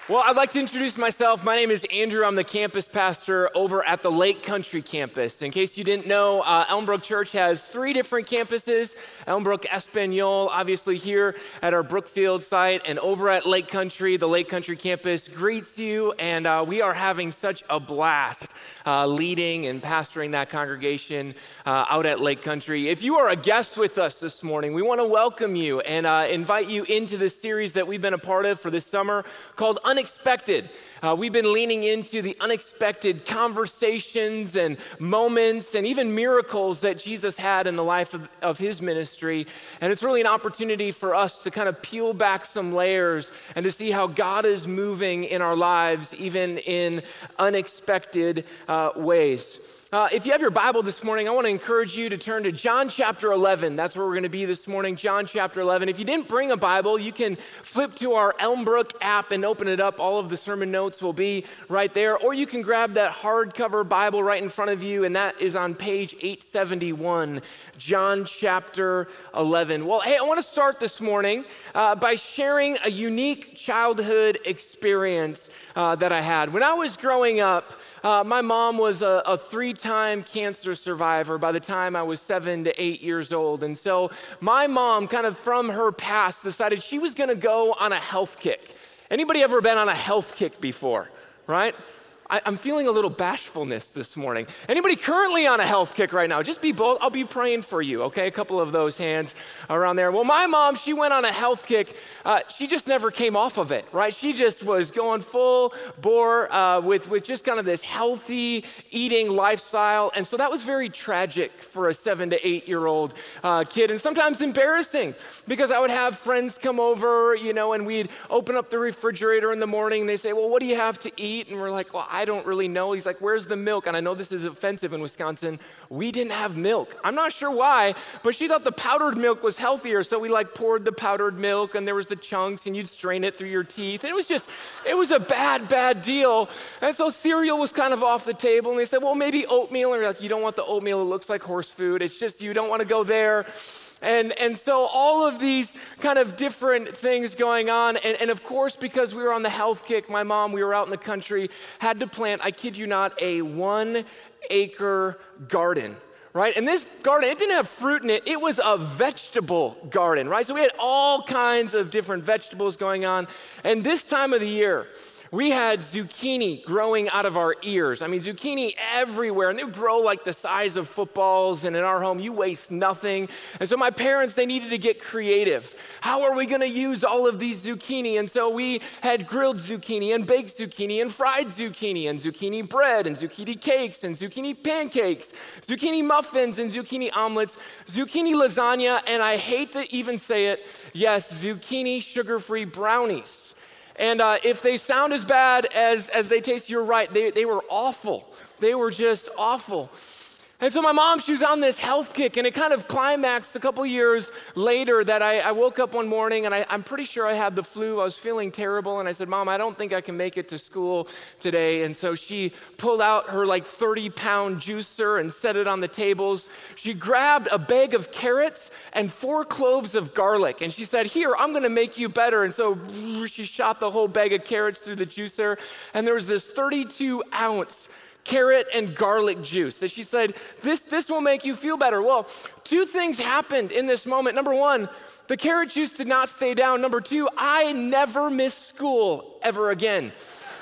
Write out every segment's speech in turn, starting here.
Well, I'd like to introduce myself. My name is Andrew. I'm the campus pastor over at the Lake Country campus. In case you didn't know, Elmbrook Church has 3 different campuses. Elmbrook Espanol, obviously here at our Brookfield site, and over at Lake Country, the Lake Country campus greets you, and we are having such a blast leading and pastoring that congregation out at Lake Country. If you are a guest with us this morning, we want to welcome you and invite you into this series that we've been a part of for this summer called Unexpected. We've been leaning into the unexpected conversations and moments and even miracles that Jesus had in the life of his ministry. And it's really an opportunity for us to kind of peel back some layers and to see how God is moving in our lives, even in unexpected ways. If you have your Bible this morning, I want to encourage you to turn to John chapter 11. That's where we're going to be this morning, John chapter 11. If you didn't bring a Bible, you can flip to our Elmbrook app and open it up. All of the sermon notes will be right there. Or you can grab that hardcover Bible right in front of you, and that is on page 871, John chapter 11. Well, hey, I want to start this morning by sharing a unique childhood experience that I had. When I was growing up, my mom was a 3-time cancer survivor by the time I was 7 to 8 years old. And so my mom, kind of from her past, decided she was going to go on a health kick. Anybody ever been on a health kick before, right? I'm feeling a little bashfulness this morning. Anybody currently on a health kick right now? Just be bold. I'll be praying for you, okay? A couple of those hands around there. Well, my mom, she went on a health kick. She just never came off of it, right? She just was going full bore with just kind of this healthy eating lifestyle. And so that was very tragic for a 7 to 8-year-old kid, and sometimes embarrassing, because I would have friends come over, and we'd open up the refrigerator in the morning. And they say, well, what do you have to eat? And we're like, well, I don't really know. He's like, where's the milk? And I know this is offensive in Wisconsin. We didn't have milk. I'm not sure why, but she thought the powdered milk was healthier. So we poured the powdered milk, and there was the chunks, and you'd strain it through your teeth. And it was a bad deal. And so cereal was kind of off the table. And they said, well, maybe oatmeal. And we're like, you don't want the oatmeal. It looks like horse food. It's just, you don't want to go there. And so all of these kind of different things going on. And of course, because we were on the health kick, my mom, we were out in the country, had to plant, I kid you not, a 1-acre garden, right? And this garden, it didn't have fruit in it. It was a vegetable garden, right? So we had all kinds of different vegetables going on. And this time of the year, we had zucchini growing out of our ears. I mean, zucchini everywhere, and they would grow like the size of footballs, and in our home, you waste nothing. And so my parents, they needed to get creative. How are we gonna use all of these zucchini? And so we had grilled zucchini and baked zucchini and fried zucchini and zucchini bread and zucchini cakes and zucchini pancakes, zucchini muffins and zucchini omelets, zucchini lasagna, and I hate to even say it, yes, zucchini sugar-free brownies. And if they sound as bad as they taste, you're right. They were awful. They were just awful. And so my mom, she was on this health kick, and it kind of climaxed a couple years later that I woke up one morning, and I'm pretty sure I had the flu. I was feeling terrible, and I said, Mom, I don't think I can make it to school today. And so she pulled out her 30-pound juicer and set it on the tables. She grabbed a bag of carrots and 4 cloves of garlic, and she said, here, I'm going to make you better. And so she shot the whole bag of carrots through the juicer, and there was this 32-ounce carrot and garlic juice that she said, this will make you feel better. Well, 2 things happened in this moment. Number 1, the carrot juice did not stay down. Number 2, I never missed school ever again.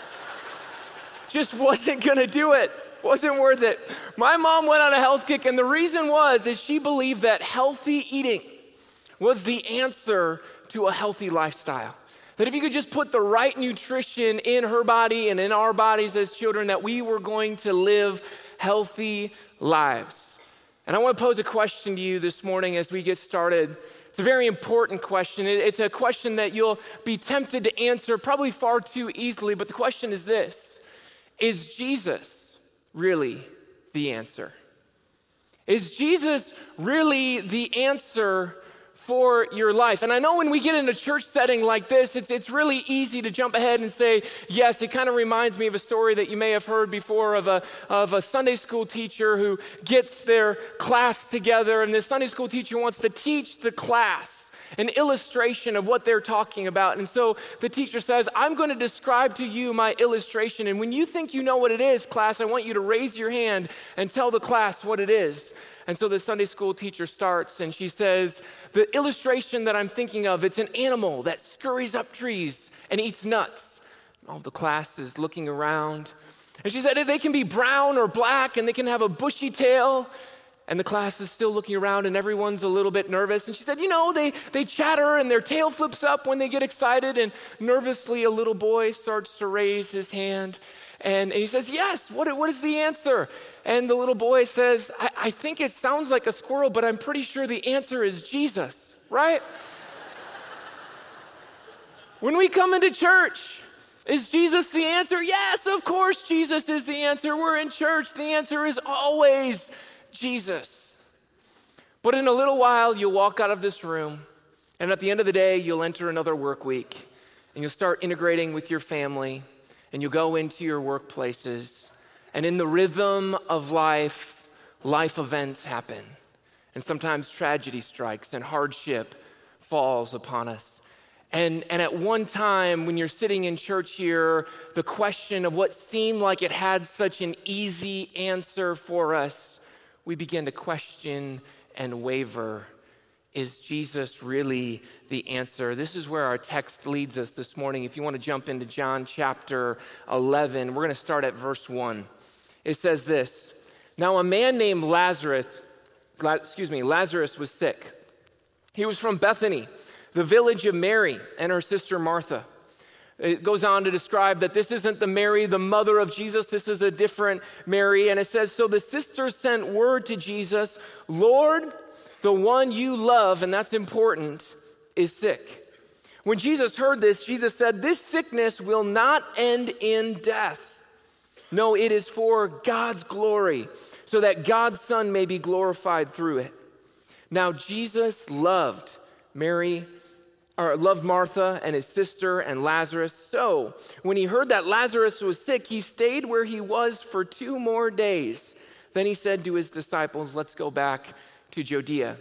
Just wasn't gonna do it. Wasn't worth it. My mom went on a health kick, and the reason is she believed that healthy eating was the answer to a healthy lifestyle. That if you could just put the right nutrition in her body and in our bodies as children, that we were going to live healthy lives. And I want to pose a question to you this morning as we get started. It's a very important question. It's a question that you'll be tempted to answer probably far too easily, but the question is this: is Jesus really the answer? Is Jesus really the answer for your life? And I know when we get in a church setting like this, it's really easy to jump ahead and say, yes. It kind of reminds me of a story that you may have heard before of a Sunday school teacher who gets their class together, and this Sunday school teacher wants to teach the class. an illustration of what they're talking about. And so the teacher says, I'm going to describe to you my illustration. And when you think you know what it is, class, I want you to raise your hand and tell the class what it is. And so the Sunday school teacher starts and she says, the illustration that I'm thinking of, it's an animal that scurries up trees and eats nuts. And all the class is looking around. And she said, they can be brown or black and they can have a bushy tail. And the class is still looking around and everyone's a little bit nervous. And she said, they chatter and their tail flips up when they get excited. And nervously, a little boy starts to raise his hand. And he says, yes, what is the answer? And the little boy says, I think it sounds like a squirrel, but I'm pretty sure the answer is Jesus, right? When we come into church, is Jesus the answer? Yes, of course Jesus is the answer. We're in church. The answer is always Jesus. But in a little while, you'll walk out of this room, and at the end of the day, you'll enter another work week, and you'll start integrating with your family, and you'll go into your workplaces, and in the rhythm of life events happen, and sometimes tragedy strikes, and hardship falls upon us. And at one time, when you're sitting in church here, the question of what seemed like it had such an easy answer for us, we begin to question and waver. Is Jesus really the answer? This is where our text leads us this morning. If you want to jump into John chapter 11, we're going to start at verse 1. It says this, now a man named Lazarus was sick. He was from Bethany, the village of Mary and her sister Martha. It goes on to describe that this isn't the Mary, the mother of Jesus. This is a different Mary. And it says, so the sisters sent word to Jesus, Lord, the one you love, and that's important, is sick. When Jesus heard this, Jesus said, this sickness will not end in death. No, it is for God's glory, so that God's Son may be glorified through it. Now, Jesus loved Martha and his sister and Lazarus. So when he heard that Lazarus was sick, he stayed where he was for 2 more days. Then he said to his disciples, let's go back to Judea.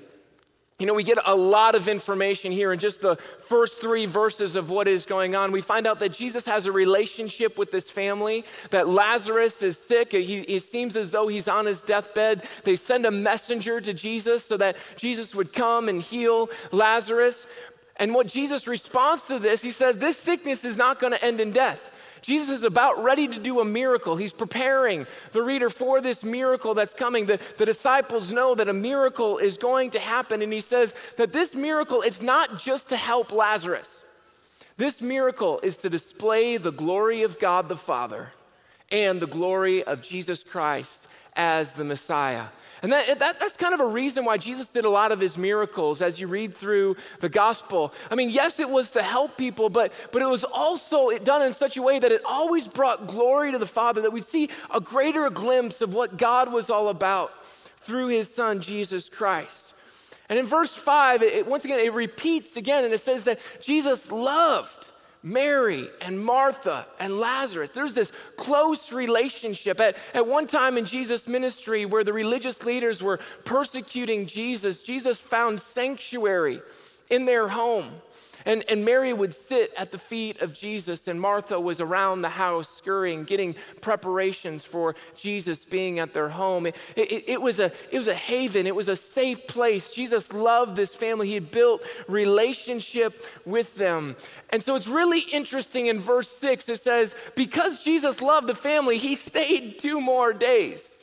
We get a lot of information here in just the first 3 verses of what is going on. We find out that Jesus has a relationship with this family, that Lazarus is sick. It seems as though he's on his deathbed. They send a messenger to Jesus so that Jesus would come and heal Lazarus. And what Jesus responds to this, he says, this sickness is not going to end in death. Jesus is about ready to do a miracle. He's preparing the reader for this miracle that's coming. The disciples know that a miracle is going to happen. And he says that this miracle, it's not just to help Lazarus. This miracle is to display the glory of God the Father and the glory of Jesus Christ as the Messiah. And that's kind of a reason why Jesus did a lot of his miracles as you read through the gospel. I mean, yes, it was to help people, but it was also done in such a way that it always brought glory to the Father, that we see a greater glimpse of what God was all about through his Son, Jesus Christ. And in verse 5, once again, it repeats again, and it says that Jesus loved Mary and Martha and Lazarus. There's this close relationship. At one time in Jesus' ministry where the religious leaders were persecuting Jesus, Jesus found sanctuary in their home. And Mary would sit at the feet of Jesus, and Martha was around the house scurrying, getting preparations for Jesus being at their home. It was a haven. It was a safe place. Jesus loved this family. He had built relationship with them. And so it's really interesting in verse 6, it says, because Jesus loved the family, he stayed 2 more days.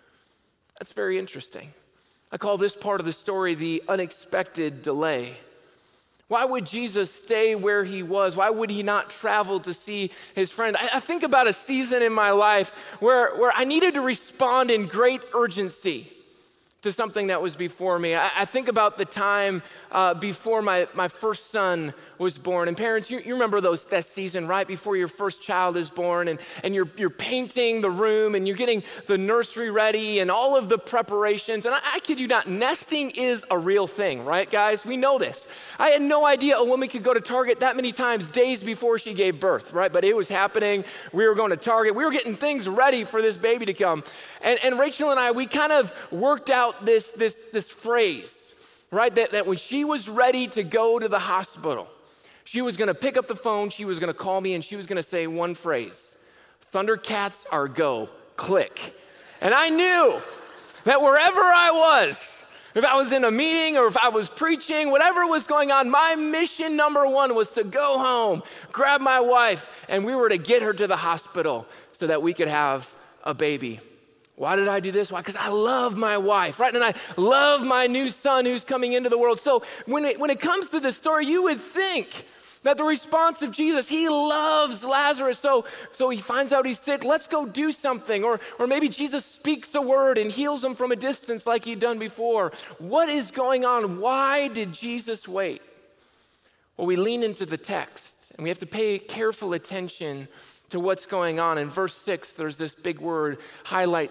That's very interesting. I call this part of the story the unexpected delay. Why would Jesus stay where he was? Why would he not travel to see his friend? I think about a season in my life where I needed to respond in great urgency to something that was before me. I think about the time before my first son was born. And parents, you remember that season right before your first child is born, and you're painting the room and you're getting the nursery ready and all of the preparations. And I kid you not, nesting is a real thing, right, guys? We know this. I had no idea a woman could go to Target that many times days before she gave birth, right? But it was happening. We were going to Target. We were getting things ready for this baby to come. And Rachel and I, we kind of worked out this phrase right? That when she was ready to go to the hospital, she was gonna pick up the phone, she was gonna call me, and she was gonna say one phrase: Thundercats are go, click. And I knew that wherever I was, if I was in a meeting or if I was preaching, whatever was going on, my mission number one was to go home, grab my wife, and we were to get her to the hospital so that we could have a baby. Why did I do this? Why? Because I love my wife, right? And I love my new son who's coming into the world. So when it comes to this story, you would think that the response of Jesus, he loves Lazarus, so he finds out he's sick, let's go do something. Or maybe Jesus speaks a word and heals him from a distance like he'd done before. What is going on? Why did Jesus wait? Well, we lean into the text, and we have to pay careful attention to what's going on. In verse 6, there's this big word, highlight,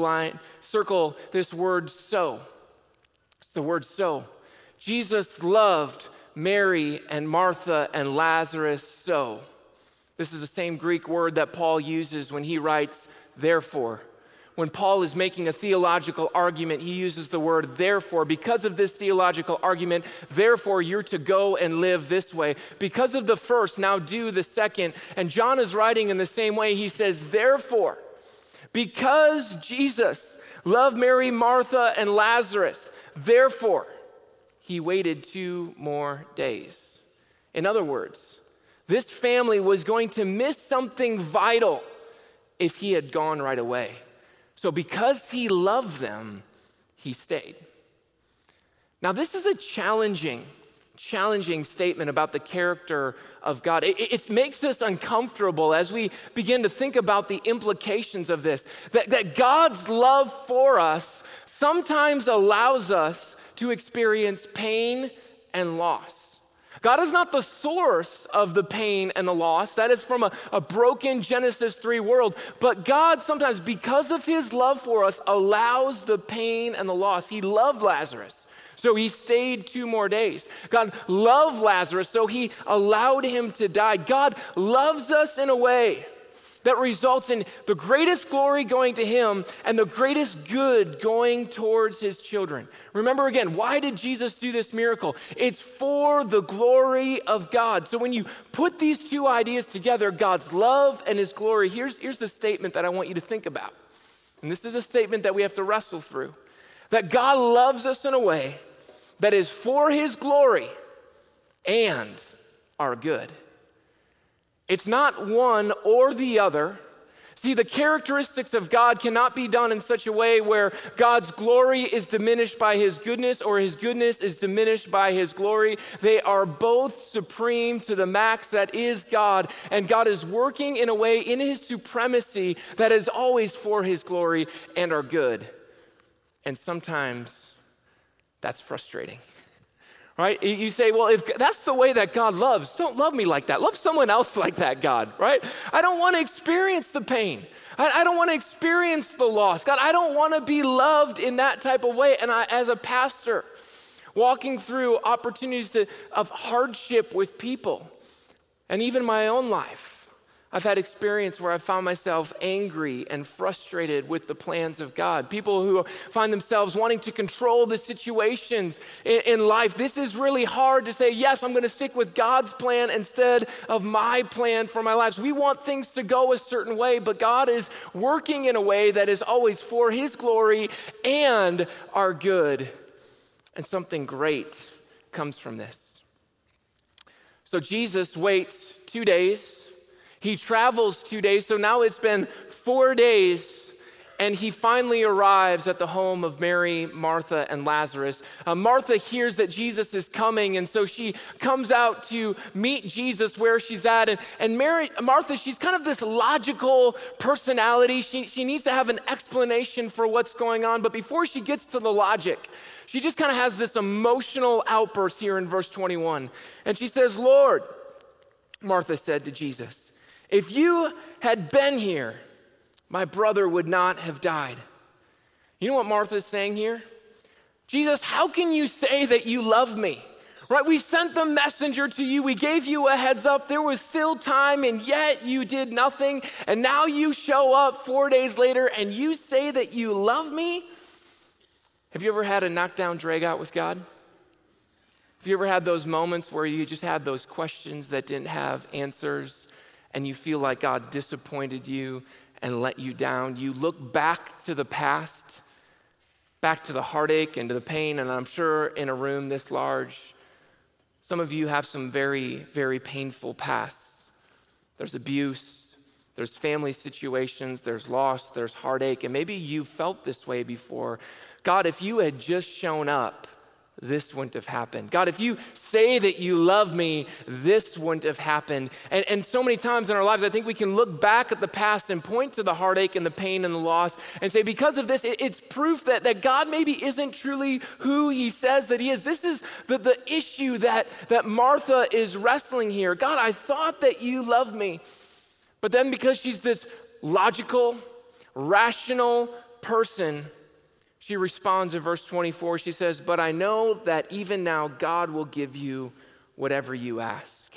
circle this word, so. It's the word so. Jesus loved Mary and Martha and Lazarus so. This is the same Greek word that Paul uses when he writes, therefore. When Paul is making a theological argument, he uses the word therefore. Because of this theological argument, therefore you're to go and live this way. Because of the first, now do the second. And John is writing in the same way. He says, therefore, because Jesus loved Mary, Martha, and Lazarus, therefore, he waited 2 more days. In other words, this family was going to miss something vital if he had gone right away. So because he loved them, he stayed. Now, this is a challenging statement about the character of God. It makes us uncomfortable as we begin to think about the implications of this, that God's love for us sometimes allows us to experience pain and loss. God is not the source of the pain and the loss. That is from a broken Genesis 3 world. But God sometimes, because of his love for us, allows the pain and the loss. He loved Lazarus, so he stayed 2 more days. God loved Lazarus, so he allowed him to die. God loves us in a way that results in the greatest glory going to him and the greatest good going towards his children. Remember again, why did Jesus do this miracle? It's for the glory of God. So when you put these 2 ideas together, God's love and his glory, here's the statement that I want you to think about. And this is a statement that we have to wrestle through. That God loves us in a way that is for his glory and our good. It's not one or the other. See, the characteristics of God cannot be done in such a way where God's glory is diminished by his goodness or his goodness is diminished by his glory. They are both supreme to the max. That is God. And God is working in a way in his supremacy that is always for his glory and our good. And sometimes that's frustrating. Right? You say, well, if that's the way that God loves, don't love me like that. Love someone else like that, God, right? I don't want to experience the pain. I don't want to experience the loss. God, I don't want to be loved in that type of way. And as a pastor, walking through opportunities of hardship with people, and even my own life, I've had experience where I found myself angry and frustrated with the plans of God. People who find themselves wanting to control the situations in life. This is really hard to say, yes, I'm going to stick with God's plan instead of my plan for my lives. We want things to go a certain way, but God is working in a way that is always for his glory and our good. And something great comes from this. So Jesus waits 2 days. He travels 2 days, so now it's been 4 days, and he finally arrives at the home of Mary, Martha, and Lazarus. Martha hears that Jesus is coming, and so she comes out to meet Jesus where she's at. And Martha, she's kind of this logical personality. She needs to have an explanation for what's going on, but before she gets to the logic, she just kind of has this emotional outburst here in verse 21. And she says, Lord, Martha said to Jesus, if you had been here, my brother would not have died. You know what Martha's saying here? Jesus, how can you say that you love me? Right? We sent the messenger to you. We gave you a heads up. There was still time, and yet you did nothing. And now you show up 4 days later, and you say that you love me? Have you ever had a knockdown drag out with God? Have you ever had those moments where you just had those questions that didn't have answers and you feel like God disappointed you and let you down? You look back to the past, back to the heartache and to the pain, and I'm sure in a room this large, some of you have some very, very painful pasts. There's abuse, there's family situations, there's loss, there's heartache, and maybe you felt this way before. God, if you had just shown up, this wouldn't have happened. God, if you say that you love me, this wouldn't have happened. And so many times in our lives, I think we can look back at the past and point to the heartache and the pain and the loss and say, because of this, it's proof that God maybe isn't truly who he says that he is. This is the issue that Martha is wrestling here. God, I thought that you loved me. But then because she's this logical, rational person, she responds in verse 24, she says, but I know that even now God will give you whatever you ask.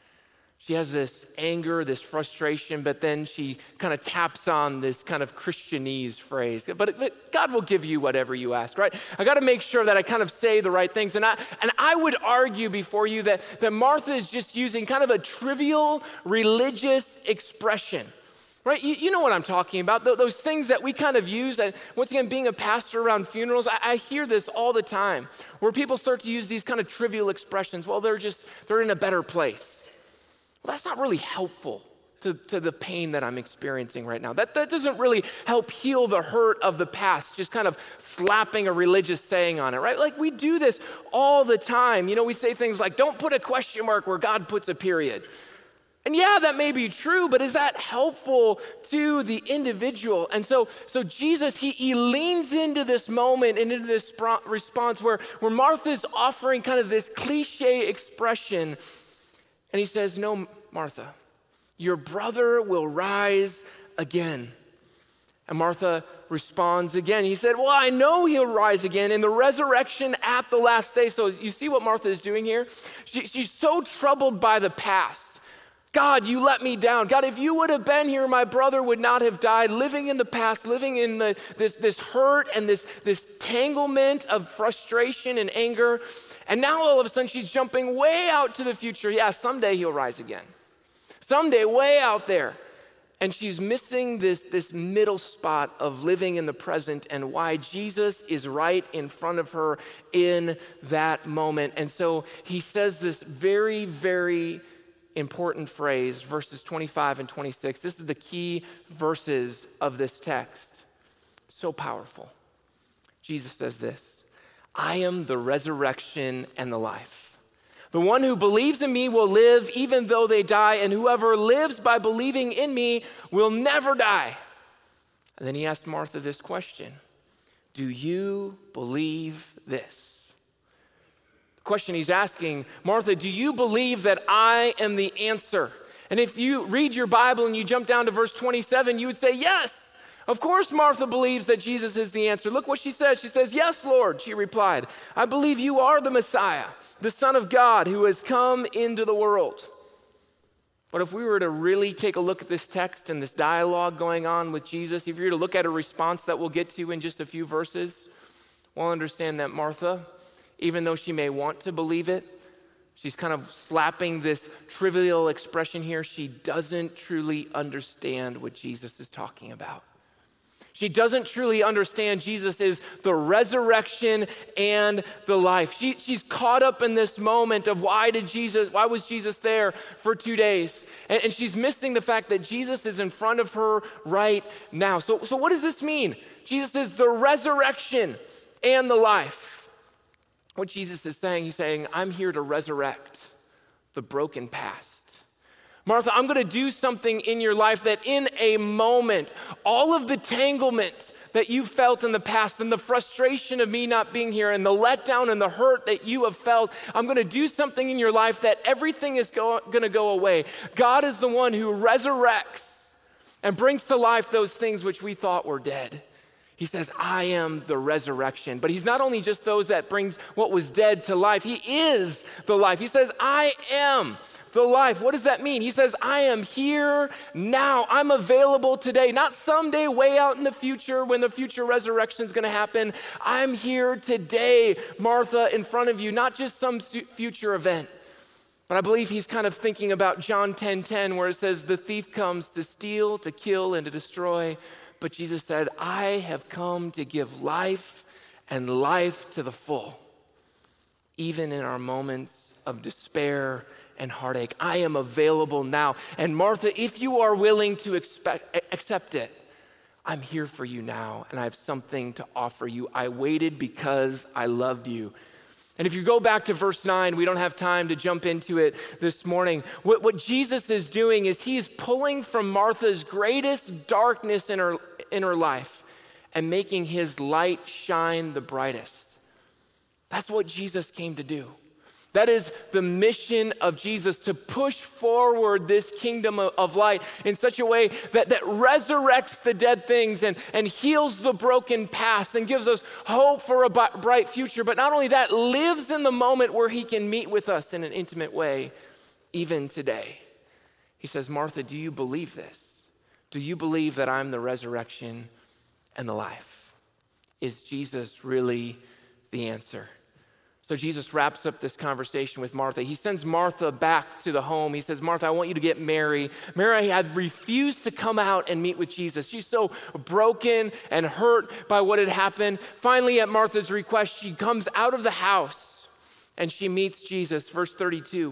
She has this anger, this frustration, but then she kind of taps on this kind of Christianese phrase. But God will give you whatever you ask, right? I got to make sure that I kind of say the right things. And I would argue before you that Martha is just using kind of a trivial religious expression. Right? You know what I'm talking about, those things that we kind of use. And once again, being a pastor around funerals, I hear this all the time, where people start to use these kind of trivial expressions. Well, they're in a better place. Well, that's not really helpful to the pain that I'm experiencing right now. That doesn't really help heal the hurt of the past, just kind of slapping a religious saying on it, right? Like we do this all the time. You know, we say things like, don't put a question mark where God puts a period. And yeah, that may be true, but is that helpful to the individual? And so Jesus, he leans into this moment and into this response where Martha's offering kind of this cliche expression. And he says, no, Martha, your brother will rise again. And Martha responds again. He said, well, I know he'll rise again in the resurrection at the last day. So you see what Martha is doing here? She's so troubled by the past. God, you let me down. God, if you would have been here, my brother would not have died. Living in the past, living in this hurt and this tanglement of frustration and anger. And now all of a sudden she's jumping way out to the future. Yeah, someday he'll rise again. Someday, way out there. And she's missing this middle spot of living in the present and why Jesus is right in front of her in that moment. And so he says this very, very important phrase, verses 25 and 26. This is the key verses of this text. So powerful. Jesus says this, I am the resurrection and the life. The one who believes in me will live even though they die, and whoever lives by believing in me will never die. And then he asked Martha this question, do you believe this? Question he's asking, Martha, do you believe that I am the answer? And if you read your Bible and you jump down to verse 27, you would say, yes, of course Martha believes that Jesus is the answer. Look what she says. She says, yes, Lord, she replied. I believe you are the Messiah, the Son of God who has come into the world. But if we were to really take a look at this text and this dialogue going on with Jesus, if you were to look at a response that we'll get to in just a few verses, we'll understand that Martha, even though she may want to believe it, she's kind of slapping this trivial expression here. She doesn't truly understand what Jesus is talking about. She doesn't truly understand Jesus is the resurrection and the life. She's caught up in this moment of why was Jesus there for 2 days? And she's missing the fact that Jesus is in front of her right now. So what does this mean? Jesus is the resurrection and the life. What Jesus is saying, he's saying, I'm here to resurrect the broken past. Martha, I'm going to do something in your life that in a moment, all of the tanglement that you felt in the past and the frustration of me not being here and the letdown and the hurt that you have felt, I'm going to do something in your life that everything is going to go away. God is the one who resurrects and brings to life those things which we thought were dead. He says, I am the resurrection. But he's not only just those that brings what was dead to life. He is the life. He says, I am the life. What does that mean? He says, I am here now. I'm available today, not someday way out in the future when the future resurrection is going to happen. I'm here today, Martha, in front of you, not just some future event. But I believe he's kind of thinking about John 10:10, where it says, the thief comes to steal, to kill, and to destroy. But Jesus said, I have come to give life and life to the full, even in our moments of despair and heartache. I am available now. And Martha, if you are willing to accept it, I'm here for you now, and I have something to offer you. I waited because I loved you. And if you go back to verse 9, we don't have time to jump into it this morning. What Jesus is doing is he's pulling from Martha's greatest darkness in her life and making his light shine the brightest. That's what Jesus came to do. That is the mission of Jesus, to push forward this kingdom of light in such a way that resurrects the dead things and heals the broken past and gives us hope for a bright future. But not only that, lives in the moment where he can meet with us in an intimate way, even today. He says, Martha, do you believe this? Do you believe that I'm the resurrection and the life? Is Jesus really the answer? So Jesus wraps up this conversation with Martha. He sends Martha back to the home. He says, Martha, I want you to get Mary. Mary had refused to come out and meet with Jesus. She's so broken and hurt by what had happened. Finally, at Martha's request, she comes out of the house and she meets Jesus. Verse 32.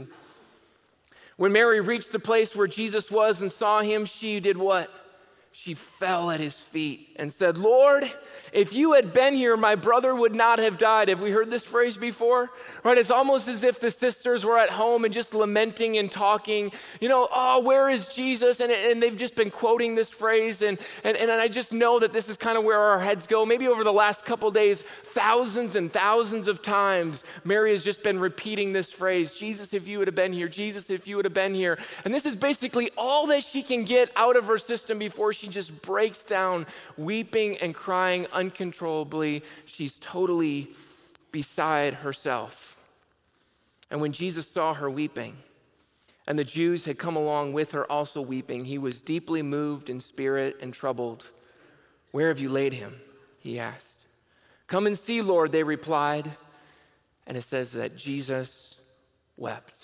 When Mary reached the place where Jesus was and saw him, she did what? She fell at his feet and said, Lord, if you had been here, my brother would not have died. Have we heard this phrase before? Right? It's almost as if the sisters were at home and just lamenting and talking, oh, where is Jesus? And they've just been quoting this phrase. And I just know that this is kind of where our heads go. Maybe over the last couple days, thousands and thousands of times, Mary has just been repeating this phrase, Jesus, if you would have been here, Jesus, if you would have been here. And this is basically all that she can get out of her system before she just breaks down, weeping and crying uncontrollably. She's totally beside herself. And when Jesus saw her weeping, and the Jews had come along with her also weeping, he was deeply moved in spirit and troubled. Where have you laid him? He asked. Come and see, Lord, they replied. And it says that Jesus wept.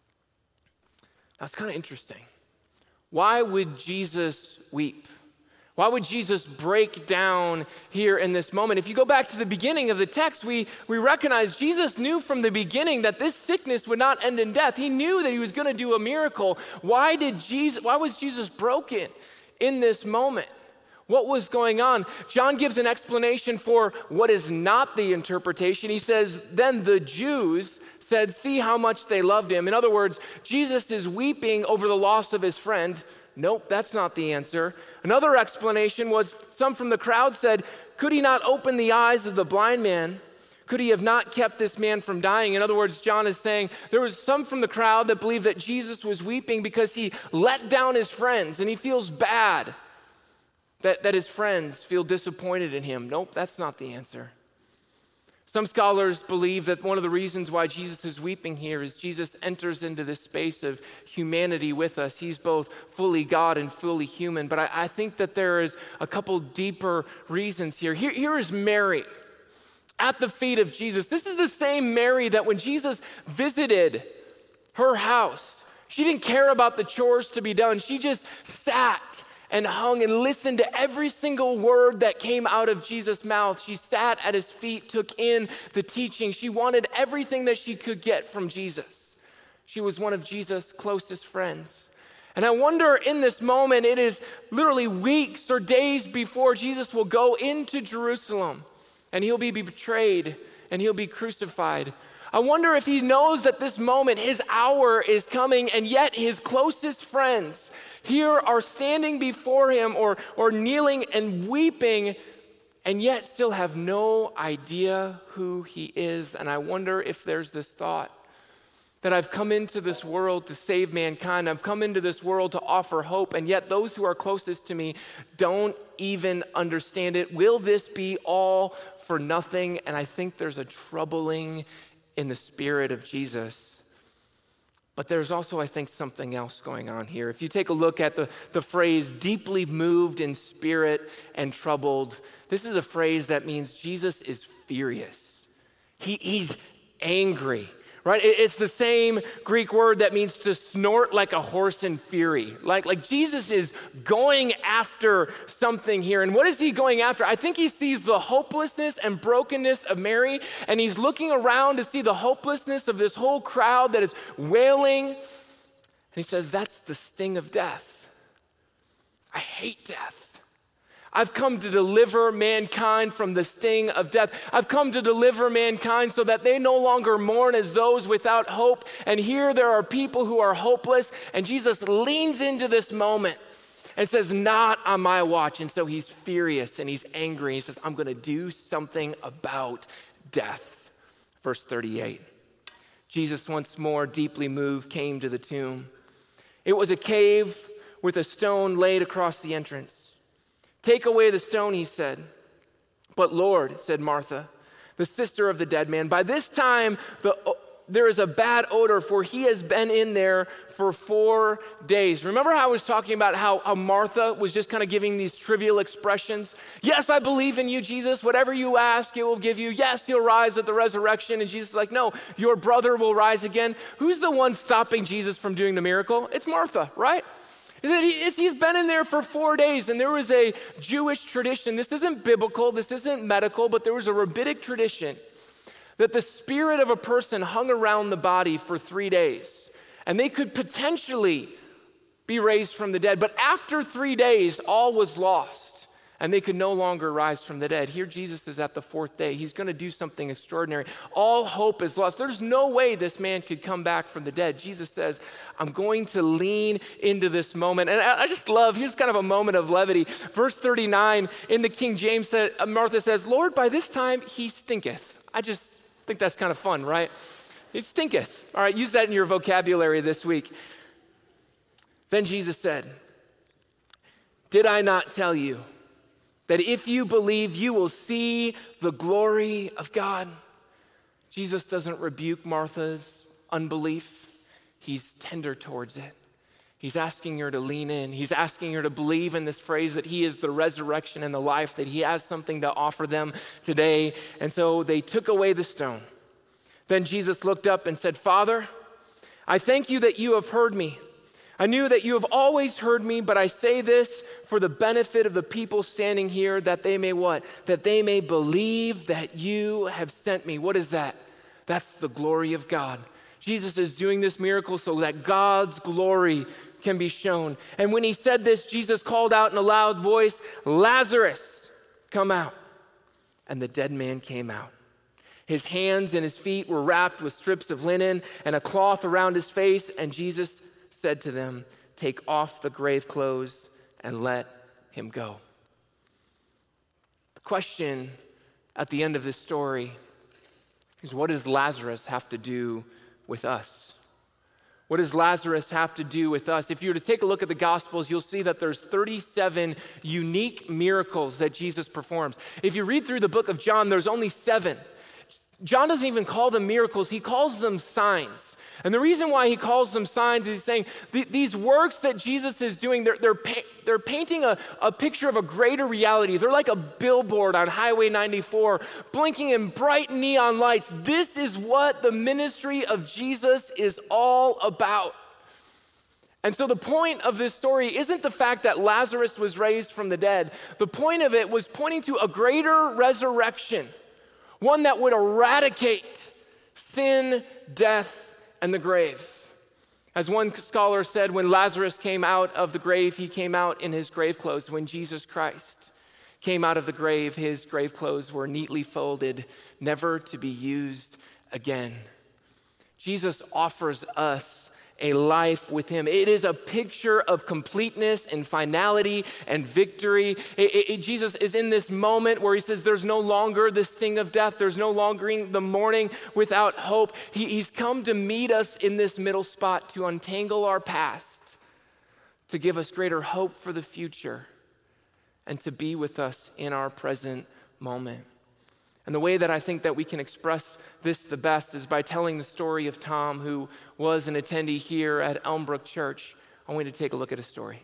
Now it's kind of interesting. Why would Jesus weep? Why would Jesus break down here in this moment? If you go back to the beginning of the text, we recognize Jesus knew from the beginning that this sickness would not end in death. He knew that he was going to do a miracle. Why was Jesus broken in this moment? What was going on? John gives an explanation for what is not the interpretation. He says, then the Jews said, see how much they loved him. In other words, Jesus is weeping over the loss of his friend. Nope, that's not the answer. Another explanation was some from the crowd said, could he not open the eyes of the blind man? Could he have not kept this man from dying? In other words, John is saying there was some from the crowd that believed that Jesus was weeping because he let down his friends and he feels bad that his friends feel disappointed in him. Nope, that's not the answer. Some scholars believe that one of the reasons why Jesus is weeping here is Jesus enters into this space of humanity with us. He's both fully God and fully human. But I think that there is a couple deeper reasons here. Here is Mary at the feet of Jesus. This is the same Mary that when Jesus visited her house, she didn't care about the chores to be done. She just sat and hung and listened to every single word that came out of Jesus' mouth. She sat at his feet, took in the teaching. She wanted everything that she could get from Jesus. She was one of Jesus' closest friends. And I wonder in this moment, it is literally weeks or days before Jesus will go into Jerusalem and he'll be betrayed and he'll be crucified. I wonder if he knows that this moment, his hour is coming, and yet his closest friends here are standing before him or kneeling and weeping, and yet still have no idea who he is. And I wonder if there's this thought that I've come into this world to save mankind. I've come into this world to offer hope, and yet those who are closest to me don't even understand it. Will this be all for nothing? And I think there's a troubling in the spirit of Jesus. But there's also, I think, something else going on here. If you take a look at the phrase deeply moved in spirit and troubled, this is a phrase that means Jesus is furious. He's angry, right? It's the same Greek word that means to snort like a horse in fury. Like Jesus is going after something here. And what is he going after? I think he sees the hopelessness and brokenness of Mary, and he's looking around to see the hopelessness of this whole crowd that is wailing. And he says, that's the sting of death. I hate death. I've come to deliver mankind from the sting of death. I've come to deliver mankind so that they no longer mourn as those without hope. And here there are people who are hopeless. And Jesus leans into this moment and says, not on my watch. And so he's furious and he's angry. He says, I'm going to do something about death. Verse 38. Jesus, once more deeply moved, came to the tomb. It was a cave with a stone laid across the entrance. Take away the stone, he said. But Lord, said Martha, the sister of the dead man, by this time there is a bad odor, for he has been in there for 4 days. Remember how I was talking about how Martha was just kind of giving these trivial expressions? Yes, I believe in you, Jesus. Whatever you ask, it will give you. Yes, he'll rise at the resurrection. And Jesus is like, no, your brother will rise again. Who's the one stopping Jesus from doing the miracle? It's Martha, right? He's been in there for 4 days, and there was a Jewish tradition. This isn't biblical, this isn't medical, but there was a rabbinic tradition that the spirit of a person hung around the body for 3 days, and they could potentially be raised from the dead. But after 3 days, all was lost, and they could no longer rise from the dead. Here Jesus is at the 4th day. He's going to do something extraordinary. All hope is lost. There's no way this man could come back from the dead. Jesus says, I'm going to lean into this moment. And I just love, here's kind of a moment of levity. Verse 39 in the King James, Martha says, Lord, by this time he stinketh. I just think that's kind of fun, right? He stinketh. All right, use that in your vocabulary this week. Then Jesus said, did I not tell you that if you believe, you will see the glory of God? Jesus doesn't rebuke Martha's unbelief. He's tender towards it. He's asking her to lean in. He's asking her to believe in this phrase that he is the resurrection and the life, that he has something to offer them today. And so they took away the stone. Then Jesus looked up and said, Father, I thank you that you have heard me. I knew that you have always heard me, but I say this for the benefit of the people standing here, that they may what? That they may believe that you have sent me. What is that? That's the glory of God. Jesus is doing this miracle so that God's glory can be shown. And when he said this, Jesus called out in a loud voice, Lazarus, come out. And the dead man came out. His hands and his feet were wrapped with strips of linen and a cloth around his face, and Jesus said to them, take off the grave clothes and let him go. The question at the end of this story is, what does Lazarus have to do with us? What does Lazarus have to do with us? If you were to take a look at the Gospels, you'll see that there's 37 unique miracles that Jesus performs. If you read through the book of John, there's only 7. John doesn't even call them miracles, he calls them signs. And the reason why he calls them signs is he's saying these works that Jesus is doing, they're painting a picture of a greater reality. They're like a billboard on Highway 94, blinking in bright neon lights. This is what the ministry of Jesus is all about. And so the point of this story isn't the fact that Lazarus was raised from the dead. The point of it was pointing to a greater resurrection, one that would eradicate sin, death, and the grave. As one scholar said, when Lazarus came out of the grave, he came out in his grave clothes. When Jesus Christ came out of the grave, his grave clothes were neatly folded, never to be used again. Jesus offers us a life with him. It is a picture of completeness and finality and victory. Jesus is in this moment where he says there's no longer the sting of death. There's no longer the mourning without hope. He's come to meet us in this middle spot, to untangle our past, to give us greater hope for the future, and to be with us in our present moment. And the way that I think that we can express this the best is by telling the story of Tom, who was an attendee here at Elmbrook Church. I want you to take a look at his story.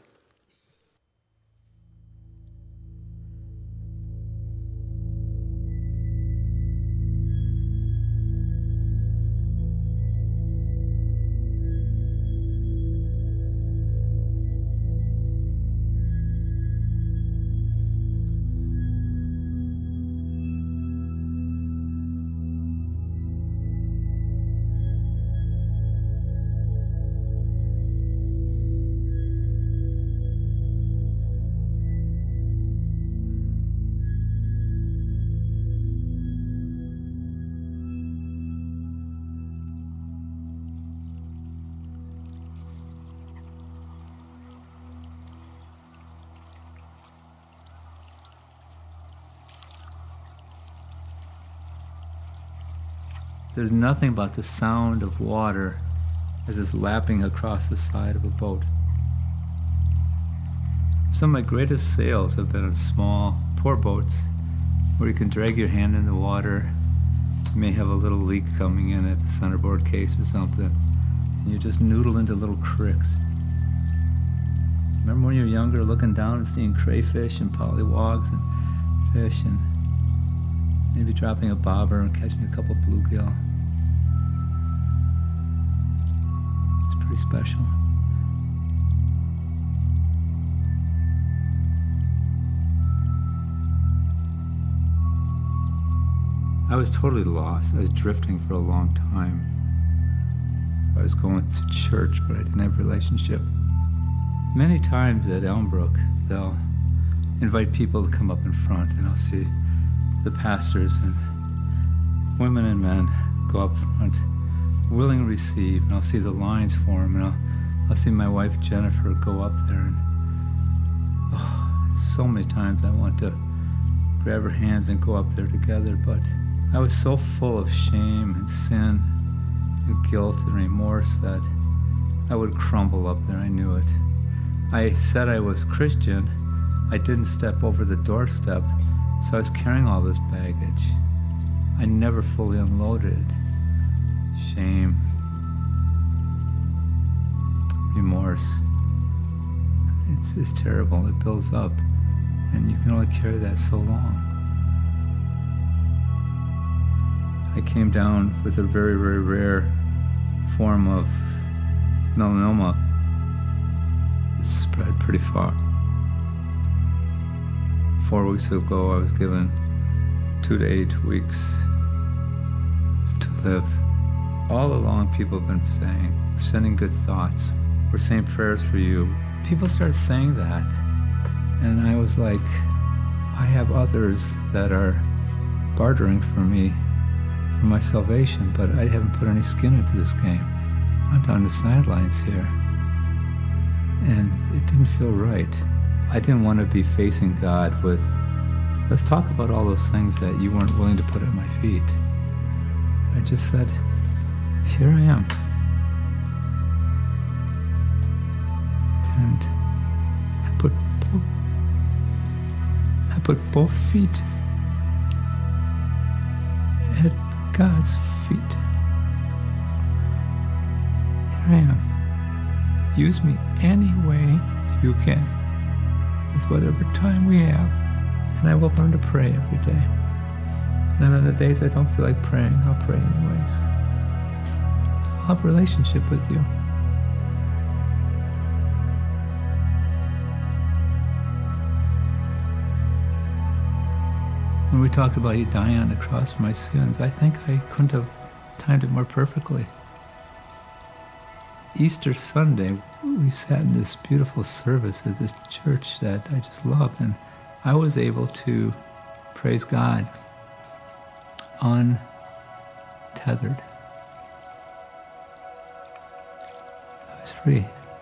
There's nothing about the sound of water as it's lapping across the side of a boat. Some of my greatest sails have been on small, poor boats where you can drag your hand in the water. You may have a little leak coming in at the centerboard case or something, and you just noodle into little cricks. Remember when you were younger, looking down and seeing crayfish and pollywogs and fish, and maybe dropping a bobber and catching a couple bluegill? It's pretty special. I was totally lost. I was drifting for a long time. I was going to church, but I didn't have a relationship. Many times at Elmbrook, they'll invite people to come up in front, and I'll see the pastors and women and men go up front, willing to receive, and I'll see the lines form, and I'll see my wife Jennifer go up there, and so many times I want to grab her hands and go up there together, but I was so full of shame and sin and guilt and remorse that I would crumble up there. I knew it. I said I was Christian. I didn't step over the doorstep, so I was carrying all this baggage. I never fully unloaded. Shame, remorse. It's terrible. It builds up, and you can only carry that so long. I came down with a very, very rare form of melanoma. It spread pretty far. 4 weeks ago, I was given 2 to 8 weeks to live. All along, people have been saying, we're sending good thoughts. We're saying prayers for you. People started saying that, and I was like, I have others that are bartering for me for my salvation, but I haven't put any skin into this game. I'm on the sidelines here, and it didn't feel right. I didn't want to be facing God with, let's talk about all those things that you weren't willing to put at my feet. I just said, here I am. And I put both feet at God's feet. Here I am. Use me any way you can, with whatever time we have, and I will learn to pray every day. And on the days I don't feel like praying, I'll pray anyways. I'll have a relationship with you. When we talked about you dying on the cross for my sins, I think I couldn't have timed it more perfectly. Easter Sunday, we sat in this beautiful service at this church that I just loved, and I was able to praise God untethered. I was free.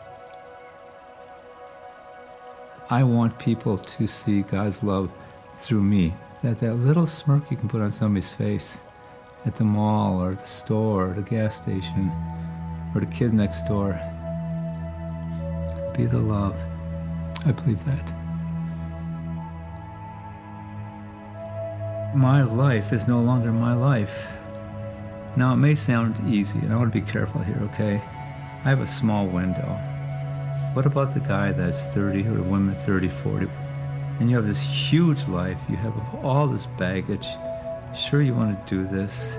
I want people to see God's love through me. That little smirk you can put on somebody's face at the mall or the store or the gas station or the kid next door. Be the love. I believe that. My life is no longer my life. Now, it may sound easy, and I want to be careful here, okay? I have a small window. What about the guy that's 30 or the woman 30, 40? And you have this huge life. You have all this baggage. Sure, you want to do this.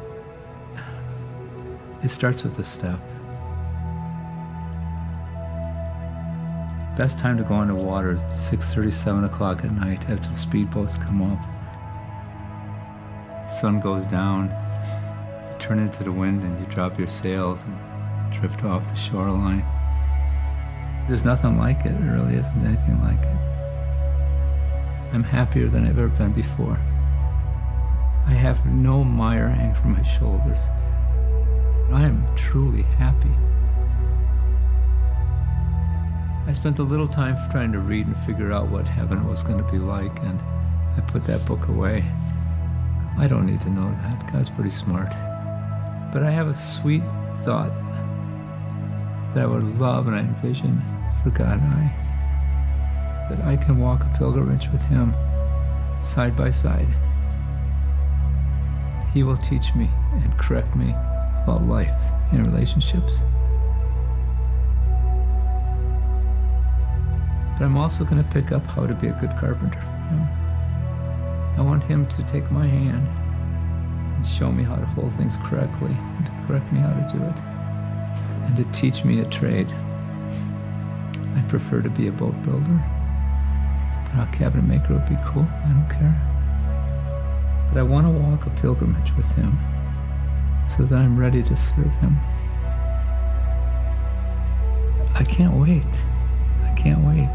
It starts with a step. Best time to go on the water is 6:30, 7 o'clock at night after the speedboats come up. The sun goes down, you turn into the wind and you drop your sails and drift off the shoreline. There's nothing like it. It really isn't anything like it. I'm happier than I've ever been before. I have no mire hanging from my shoulders. I am truly happy. I spent a little time trying to read and figure out what heaven was going to be like, and I put that book away. I don't need to know that. God's pretty smart. But I have a sweet thought that I would love and I envision for God and I, that I can walk a pilgrimage with Him side by side. He will teach me and correct me about life and relationships. But I'm also going to pick up how to be a good carpenter from Him. I want Him to take my hand and show me how to hold things correctly and to correct me how to do it and to teach me a trade. I prefer to be a boat builder, but a cabinet maker would be cool. I don't care. But I want to walk a pilgrimage with Him so that I'm ready to serve Him. I can't wait. I can't wait.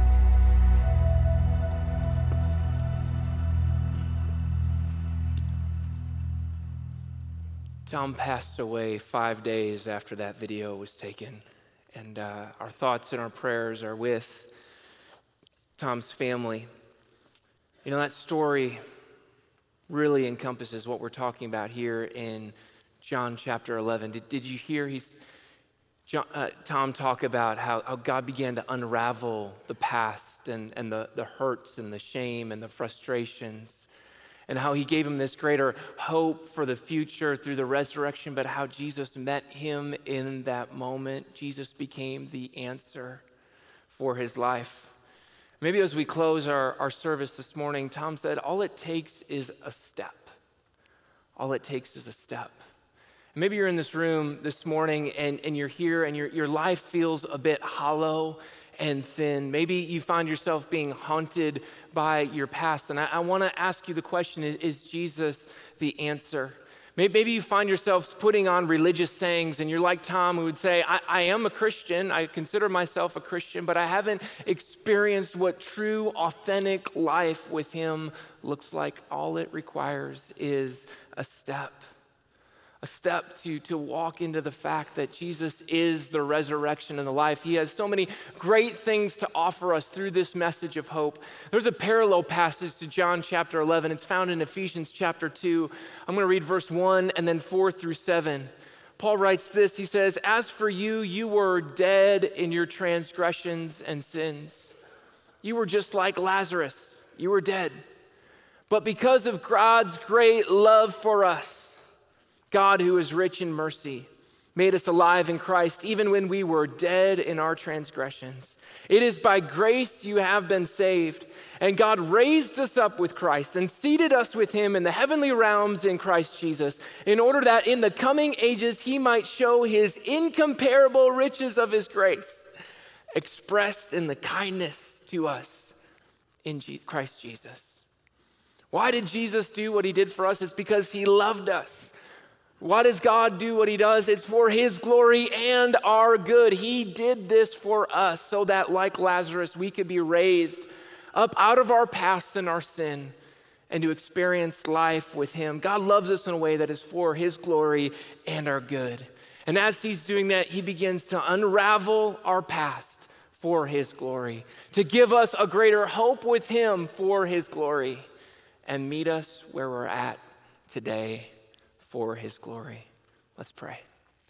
Tom passed away 5 days after that video was taken. And our thoughts and our prayers are with Tom's family. You know, that story really encompasses what we're talking about here in John chapter 11. Did you hear Tom talk about how God began to unravel the past and the hurts and the shame and the frustrations, and how He gave him this greater hope for the future through the resurrection, but how Jesus met him in that moment. Jesus became the answer for his life. Maybe as we close our service this morning, Tom said, all it takes is a step. All it takes is a step. Maybe you're in this room this morning and you're here and your life feels a bit hollow and thin. Maybe you find yourself being haunted by your past. And I want to ask you the question, is Jesus the answer? Maybe you find yourself putting on religious sayings and you're like Tom, who would say, I am a Christian. I consider myself a Christian, but I haven't experienced what true, authentic life with Him looks like. All it requires is a step to walk into the fact that Jesus is the resurrection and the life. He has so many great things to offer us through this message of hope. There's a parallel passage to John chapter 11. It's found in Ephesians chapter 2. I'm going to read verse 1 and then 4 through 7. Paul writes this. He says, "As for you, you were dead in your transgressions and sins. You were just like Lazarus. You were dead. But because of God's great love for us, God, who is rich in mercy, made us alive in Christ even when we were dead in our transgressions. It is by grace you have been saved. And God raised us up with Christ and seated us with Him in the heavenly realms in Christ Jesus, in order that in the coming ages He might show His incomparable riches of His grace, expressed in the kindness to us in Christ Jesus." Why did Jesus do what He did for us? It's because He loved us. Why does God do what He does? It's for His glory and our good. He did this for us so that, like Lazarus, we could be raised up out of our past and our sin and to experience life with Him. God loves us in a way that is for His glory and our good. And as He's doing that, He begins to unravel our past for His glory, to give us a greater hope with Him for His glory, and meet us where we're at today for His glory. Let's pray.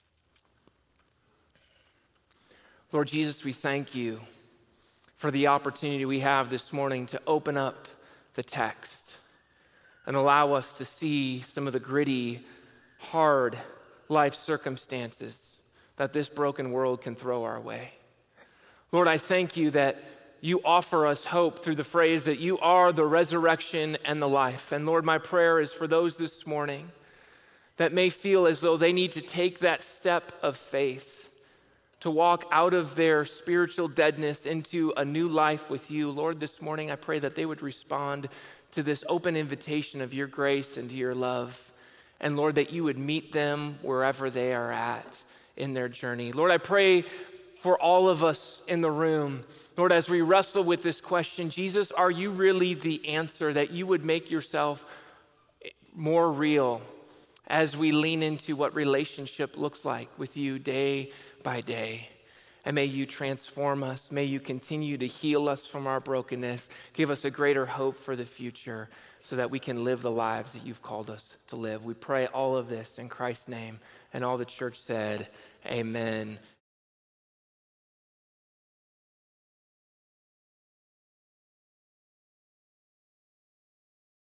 Lord Jesus, we thank You for the opportunity we have this morning to open up the text. and allow us to see some of the gritty, hard life circumstances that this broken world can throw our way. Lord, I thank you that you offer us hope through the phrase that you are the resurrection and the life. And Lord, my prayer is for those this morning that may feel as though they need to take that step of faith to walk out of their spiritual deadness into a new life with you. Lord, this morning I pray that they would respond to this open invitation of your grace and to your love. And Lord, that you would meet them wherever they are at in their journey. Lord, I pray for all of us in the room, Lord, as we wrestle with this question, Jesus, are you really the answer? That you would make yourself more real as we lean into what relationship looks like with you day by day. And may you transform us. May you continue to heal us from our brokenness. Give us a greater hope for the future so that we can live the lives that you've called us to live. We pray all of this in Christ's name. And all the church said, amen.